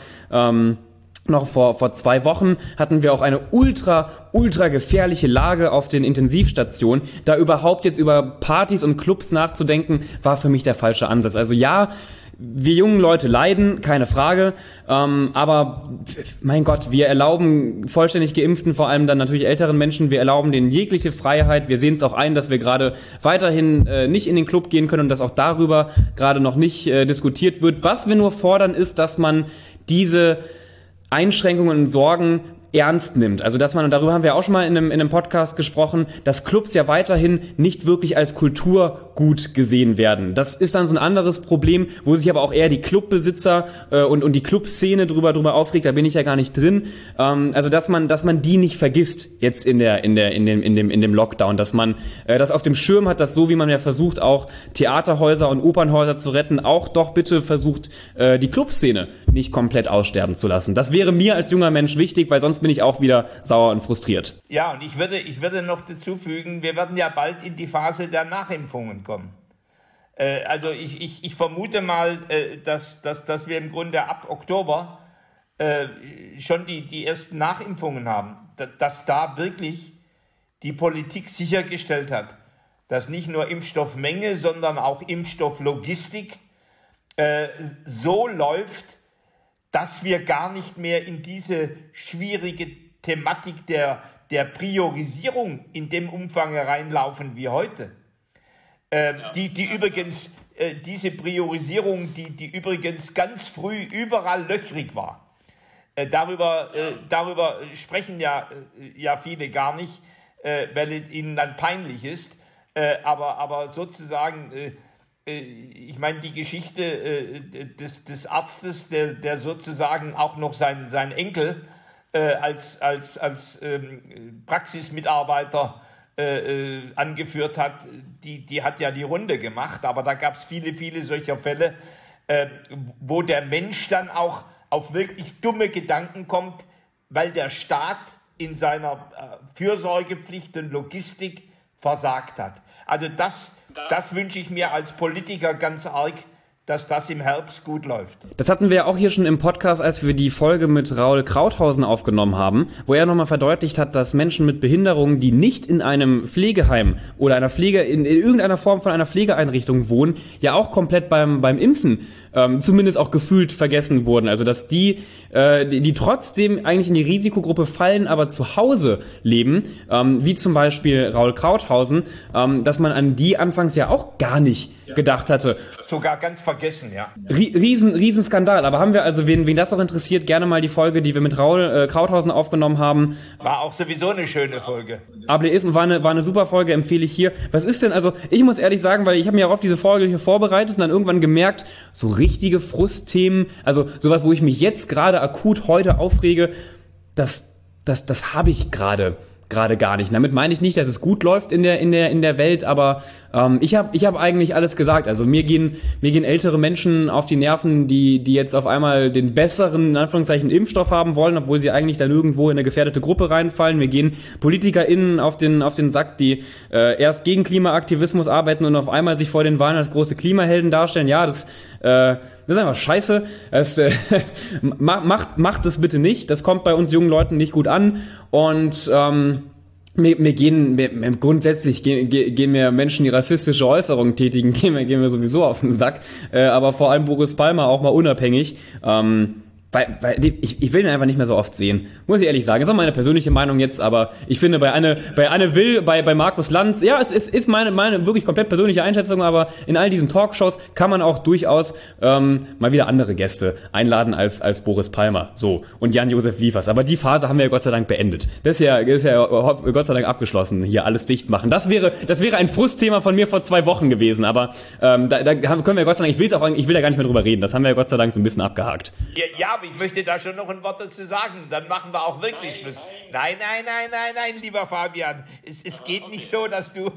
Speaker 1: 2 Wochen hatten wir auch eine ultra gefährliche Lage auf den Intensivstationen. Da überhaupt jetzt über Partys und Clubs nachzudenken, war für mich der falsche Ansatz. Also ja, wir jungen Leute leiden, keine Frage, aber mein Gott, wir erlauben vollständig Geimpften, vor allem dann natürlich älteren Menschen, wir erlauben denen jegliche Freiheit. Wir sehen es auch ein, dass wir gerade weiterhin nicht in den Club gehen können und dass auch darüber gerade noch nicht diskutiert wird. Was wir nur fordern, ist, dass man diese Einschränkungen und Sorgen ernst nimmt. Also dass man, und darüber haben wir auch schon mal in einem Podcast gesprochen, dass Clubs ja weiterhin nicht wirklich als Kulturgut gesehen werden. Das ist dann so ein anderes Problem, wo sich aber auch eher die Clubbesitzer und die Clubszene drüber aufregt. Da bin ich ja gar nicht drin. Also dass man die nicht vergisst jetzt in dem Lockdown, dass man das auf dem Schirm hat, dass so wie man ja versucht, auch Theaterhäuser und Opernhäuser zu retten, auch doch bitte versucht, die Clubszene nicht komplett aussterben zu lassen. Das wäre mir als junger Mensch wichtig, weil sonst bin ich auch wieder sauer und frustriert.
Speaker 2: Ja, und ich würde noch dazu fügen, wir werden ja bald in die Phase der Nachimpfungen kommen. Also ich vermute mal, dass wir im Grunde ab Oktober schon die ersten Nachimpfungen haben. Dass da wirklich die Politik sichergestellt hat, dass nicht nur Impfstoffmenge, sondern auch Impfstofflogistik so läuft, dass wir gar nicht mehr in diese schwierige Thematik der Priorisierung in dem Umfang reinlaufen wie heute. Die übrigens, diese Priorisierung, die übrigens ganz früh überall löchrig war. Darüber sprechen ja viele gar nicht, weil es ihnen dann peinlich ist. Aber sozusagen... Ich meine, die Geschichte des Arztes, der sozusagen auch noch seinen Enkel als Praxismitarbeiter angeführt hat, die hat ja die Runde gemacht. Aber da gab es viele solcher Fälle, wo der Mensch dann auch auf wirklich dumme Gedanken kommt, weil der Staat in seiner Fürsorgepflicht und Logistik versagt hat. Also das wünsche ich mir als Politiker ganz arg, dass das im Herbst gut läuft.
Speaker 1: Das hatten wir ja auch hier schon im Podcast, als wir die Folge mit Raul Krauthausen aufgenommen haben, wo er nochmal verdeutlicht hat, dass Menschen mit Behinderungen, die nicht in einem Pflegeheim oder in irgendeiner Form von einer Pflegeeinrichtung wohnen, ja auch komplett beim Impfen zumindest auch gefühlt vergessen wurden. Also dass die trotzdem eigentlich in die Risikogruppe fallen, aber zu Hause leben, wie zum Beispiel Raul Krauthausen, dass man an die anfangs ja auch gar nicht gedacht hatte.
Speaker 2: Sogar ganz vergessen, ja.
Speaker 1: Riesen Skandal. Aber haben wir also, wen das auch interessiert, gerne mal die Folge, die wir mit Raul Krauthausen aufgenommen haben.
Speaker 2: War auch sowieso eine schöne Folge.
Speaker 1: Ableism war eine super Folge, empfehle ich hier. Was ist denn, also ich muss ehrlich sagen, weil ich habe mir auch auf diese Folge hier vorbereitet und dann irgendwann gemerkt, so richtige Frustthemen, also sowas, wo ich mich jetzt gerade akut heute aufrege, das habe ich gerade gar nicht. Damit meine ich nicht, dass es gut läuft in der Welt, aber ich hab eigentlich alles gesagt. Also mir gehen ältere Menschen auf die Nerven, die jetzt auf einmal den besseren, in Anführungszeichen, Impfstoff haben wollen, obwohl sie eigentlich dann irgendwo in eine gefährdete Gruppe reinfallen. Mir gehen PolitikerInnen auf den Sack, die erst gegen Klimaaktivismus arbeiten und auf einmal sich vor den Wahlen als große Klimahelden darstellen. Ja, das ist einfach scheiße. Macht es bitte nicht. Das kommt bei uns jungen Leuten nicht gut an. Und grundsätzlich gehen mir Menschen, die rassistische Äußerungen tätigen, gehen mir sowieso auf den Sack. Aber vor allem Boris Palmer auch mal unabhängig. Weil ich will ihn einfach nicht mehr so oft sehen, muss ich ehrlich sagen. Das ist auch meine persönliche Meinung jetzt, aber ich finde bei Anne Will, bei Markus Lanz, ja, es ist meine wirklich komplett persönliche Einschätzung, aber in all diesen Talkshows kann man auch durchaus mal wieder andere Gäste einladen als Boris Palmer, so, und Jan-Josef Liefers. Aber die Phase haben wir ja Gott sei Dank beendet. Das ist ja Gott sei Dank abgeschlossen, hier alles dicht machen. Das wäre ein Frustthema von mir vor 2 Wochen gewesen, aber da können wir Gott sei Dank, ich will da gar nicht mehr drüber reden, das haben wir ja Gott sei Dank so ein bisschen abgehakt.
Speaker 2: Ja, ich möchte da schon noch ein Wort dazu sagen. Dann machen wir auch wirklich Schluss. Nein, lieber Fabian. Es geht nicht so, dass du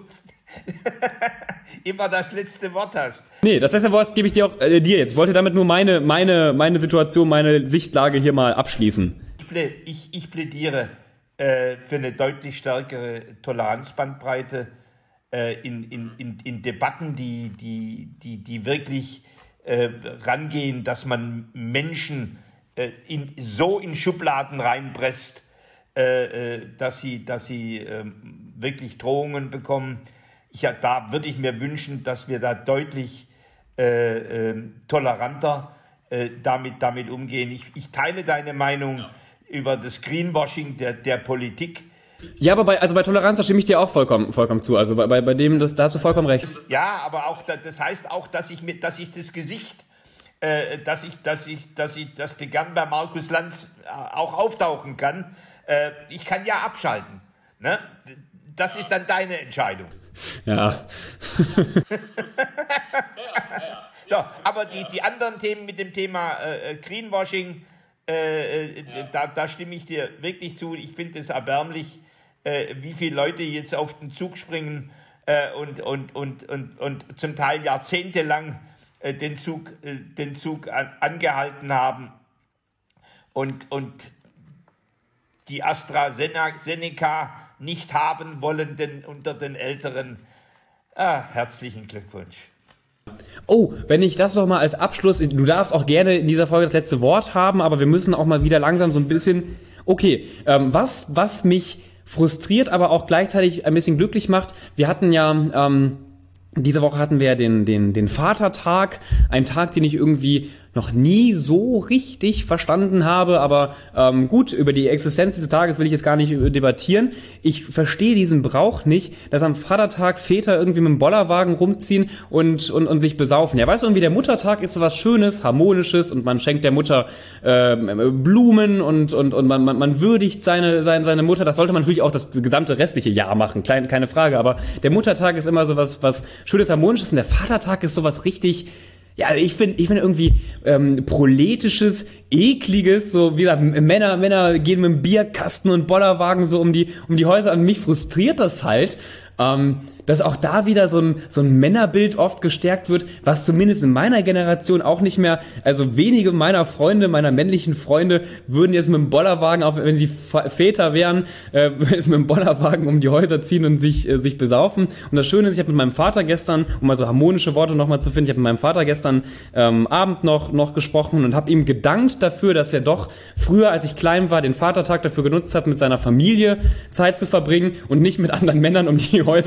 Speaker 2: immer das letzte Wort hast.
Speaker 1: Nee, das letzte Wort gebe ich dir auch dir jetzt. Ich wollte damit nur meine Situation, meine Sichtlage hier mal abschließen.
Speaker 2: Ich plädiere für eine deutlich stärkere Toleranzbandbreite in Debatten, die wirklich rangehen, dass man Menschen in Schubladen reinpresst, dass sie wirklich Drohungen bekommen. Da würde ich mir wünschen, dass wir da deutlich toleranter damit umgehen. Ich teile deine Meinung über das Greenwashing der Politik.
Speaker 1: Ja, aber bei Toleranz, da stimme ich dir auch vollkommen zu. Also bei dem, da hast du vollkommen recht.
Speaker 2: Ja, aber auch das heißt auch, dass ich das Gesicht, dass die gern bei Markus Lanz auch auftauchen kann. Ich kann ja abschalten. Ne? Das ist dann deine Entscheidung.
Speaker 1: Ja.
Speaker 2: So, aber die anderen Themen mit dem Thema Greenwashing, da stimme ich dir wirklich zu. Ich finde es erbärmlich, wie viele Leute jetzt auf den Zug springen und zum Teil jahrzehntelang den Zug angehalten haben und die AstraZeneca nicht haben wollen, denn unter den Älteren. Herzlichen Glückwunsch.
Speaker 1: Oh, wenn ich das noch mal als Abschluss, du darfst auch gerne in dieser Folge das letzte Wort haben, aber wir müssen auch mal wieder langsam so ein bisschen, okay, was mich frustriert, aber auch gleichzeitig ein bisschen glücklich macht, wir hatten ja, diese Woche hatten wir den Vatertag, ein Tag, den ich irgendwie noch nie so richtig verstanden habe, aber gut, über die Existenz dieses Tages will ich jetzt gar nicht debattieren. Ich verstehe diesen Brauch nicht, dass am Vatertag Väter irgendwie mit dem Bollerwagen rumziehen und sich besaufen. Ja, weißt du, irgendwie der Muttertag ist so was Schönes, Harmonisches und man schenkt der Mutter Blumen und man würdigt seine Mutter. Das sollte man natürlich auch das gesamte restliche Jahr machen, keine Frage, aber der Muttertag ist immer so was Schönes, Harmonisches und der Vatertag ist so was richtig. Ja, ich finde irgendwie proletisches, ekliges, so wie gesagt, Männer gehen mit dem Bierkasten und Bollerwagen so um die Häuser und mich frustriert das halt, dass auch da wieder so ein Männerbild oft gestärkt wird, was zumindest in meiner Generation auch nicht mehr, also wenige meiner männlichen Freunde würden jetzt mit dem Bollerwagen, auch wenn sie Väter wären, jetzt mit dem Bollerwagen um die Häuser ziehen und sich besaufen. Und das Schöne ist, ich habe mit meinem Vater gestern, um mal so harmonische Worte nochmal zu finden, ich habe mit meinem Vater gestern Abend noch gesprochen und habe ihm gedankt dafür, dass er doch früher, als ich klein war, den Vatertag dafür genutzt hat, mit seiner Familie Zeit zu verbringen und nicht mit anderen Männern um die Häuser zu ziehen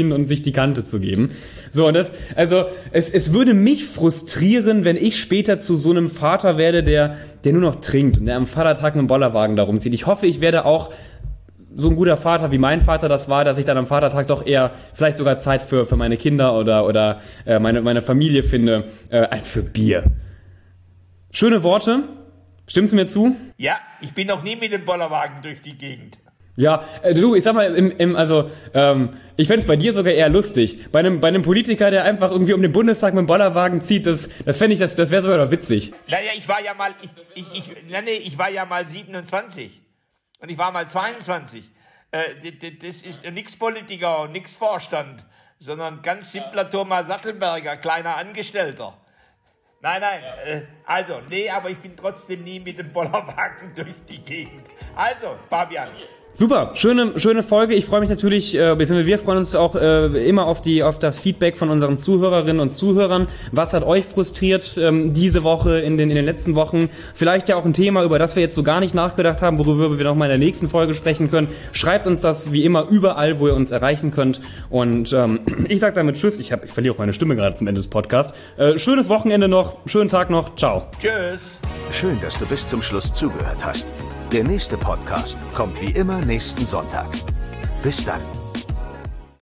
Speaker 1: ziehen und sich die Kante zu geben. So, und es würde mich frustrieren, wenn ich später zu so einem Vater werde, der nur noch trinkt und der am Vatertag mit dem Bollerwagen da rumzieht. Ich hoffe, ich werde auch so ein guter Vater, wie mein Vater das war, dass ich dann am Vatertag doch eher vielleicht sogar Zeit für meine Kinder oder meine Familie finde, als für Bier. Schöne Worte. Stimmst du mir zu?
Speaker 2: Ja, ich bin noch nie mit dem Bollerwagen durch die Gegend.
Speaker 1: Ja, du, ich sag mal, ich fänd's bei dir sogar eher lustig. Bei einem Politiker, der einfach irgendwie um den Bundestag mit dem Bollerwagen zieht, das fände ich, das wäre sogar noch witzig.
Speaker 2: Naja, ich war ja mal 27 und ich war mal 22. Das ist nix Politiker und nix Vorstand, sondern ganz simpler Thomas Sattelberger, kleiner Angestellter. Nein, aber ich bin trotzdem nie mit dem Bollerwagen durch die Gegend. Also, Fabian.
Speaker 1: Super, schöne Folge. Ich freue mich natürlich, wir freuen uns auch immer auf das Feedback von unseren Zuhörerinnen und Zuhörern. Was hat euch frustriert diese Woche, in den letzten Wochen? Vielleicht ja auch ein Thema, über das wir jetzt so gar nicht nachgedacht haben, worüber wir noch mal in der nächsten Folge sprechen können. Schreibt uns das wie immer überall, wo ihr uns erreichen könnt. Und ich sage damit Tschüss. Ich verliere auch meine Stimme gerade zum Ende des Podcasts. Schönes Wochenende noch, schönen Tag noch. Ciao.
Speaker 2: Tschüss.
Speaker 3: Schön, dass du bis zum Schluss zugehört hast. Der nächste Podcast kommt wie immer nächsten Sonntag. Bis dann.